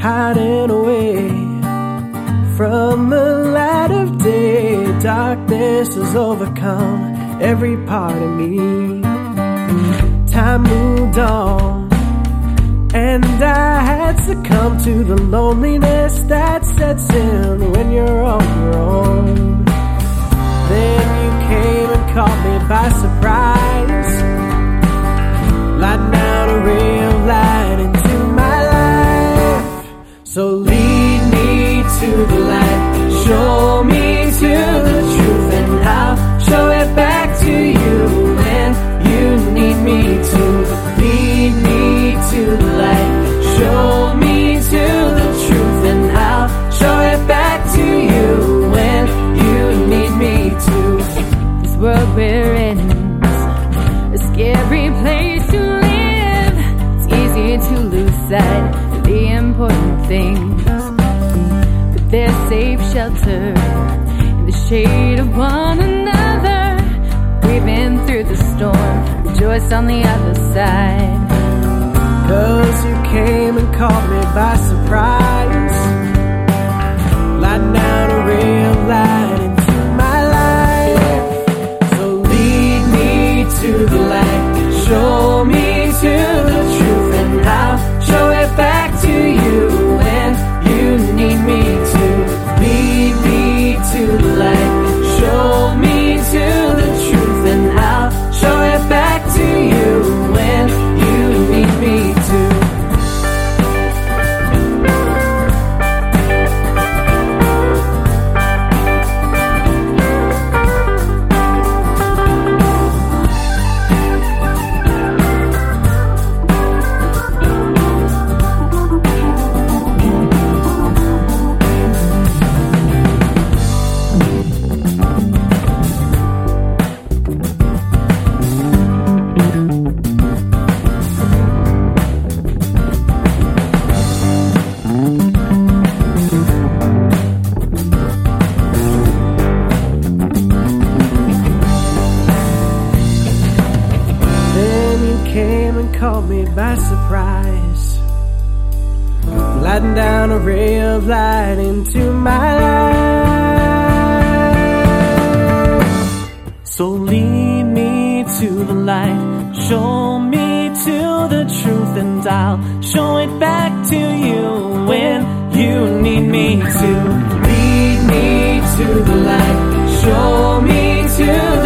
hiding away from the light of day. Darkness has overcome every part of me. Time moved on, and I had succumbed to the loneliness that sets in when you're on your own. Then you came and caught me by surprise, lighting down a ray of light into my life. So lead me to the light, show me to the truth, and I'll show it back to you when you need me to. Lead me to the light, show me to the truth, and I'll show it back to you when you need me to. This world we're in is a scary place to live. It's easy to lose sight of the important things, but there's safe shelter in the shade of one another. We've been through the storm, rejoice on the other side. 'Cause you came and caught me by surprise, lighting down a ray of light into my life. So lead me to the light, show me to the truth, and I'll show it back to you when you need me to. Lead me to the light, show me to the truth, and I'll show it back to you when you need me to. Came and caught me by surprise, lighting down a ray of light into my life. So lead me to the light, show me to the truth, and I'll show it back to you when you need me to. Lead me to the light, show me to